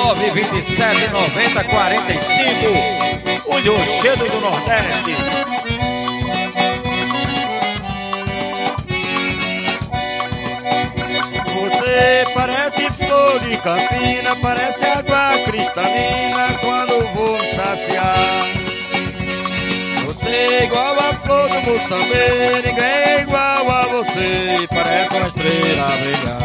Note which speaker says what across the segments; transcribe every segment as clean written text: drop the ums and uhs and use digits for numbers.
Speaker 1: 9279045. O Rochedo do Nordeste.
Speaker 2: Você parece flor de campina, parece água cristalina quando vou me saciar. Você é igual a flor do Moçambique, ninguém é igual a você, parece uma estrela a brilhar.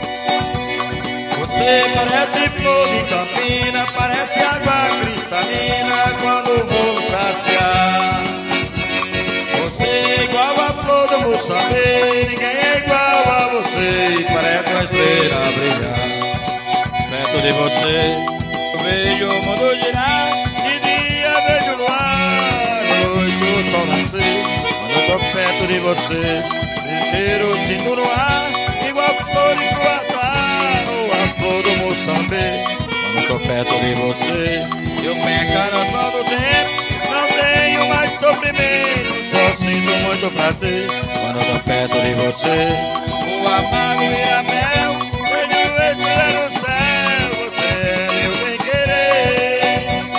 Speaker 2: Você parece flor de campina, parece água cristalina quando vou me saciar. Você é igual a flor do Moçambique, ninguém é igual a você, parece uma estrela a brilhar. Perto de você eu vejo o mundo girar, de dia vejo no ar, noite o sol nascer. Quando eu tô perto de você, meu cheiro sinto no ar, igual flor de Cuatá, ou a flor do Moçambique. Quando eu tô perto de você, eu perco a noção do tempo, não tenho mais sofrimento, só sinto muito prazer. Quando eu tô perto de você, o amargo vira mel, vejo estrela no céu, você é meu bem-querer.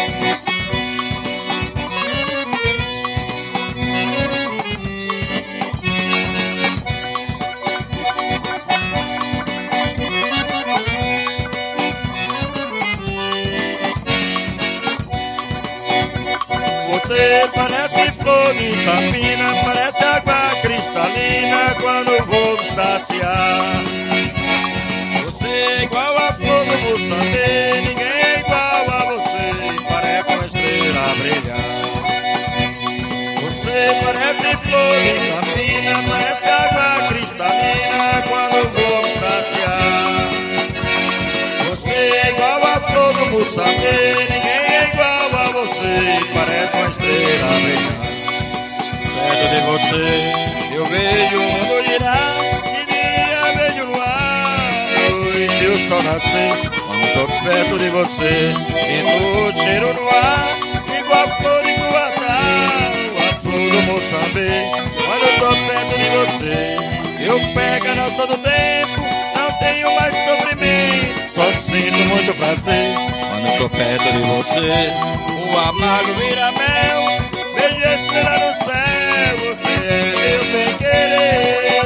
Speaker 2: Você parece flor de campina, parece água cristalina quando vou me saciar. Você é igual a flor do Moçambique, ninguém é igual a você, parece uma estrela a brilhar. Você parece flor de campina, parece água cristalina quando vou me saciar. Você é igual a flor do Moçambique, ninguém é igual a você, parece uma estrela a brilhar. Perto de você eu vejo o mundo girar, de dia vejo no ar, noite o sol nascer. Quando tô perto de você, sinto o cheiro no ar, igual flor de Cuatá, a flor do Moçambique. Quando eu tô perto de você, eu pego a noção do tempo, não tenho mais sofrimento, só sinto muito prazer. Quando eu tô perto de você, o amargo vira mel, vejo estrela no céu, você é meu bem-querer.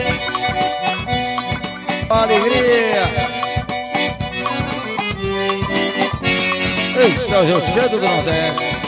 Speaker 1: Alegria! Esse é o Rochedo do Nordeste.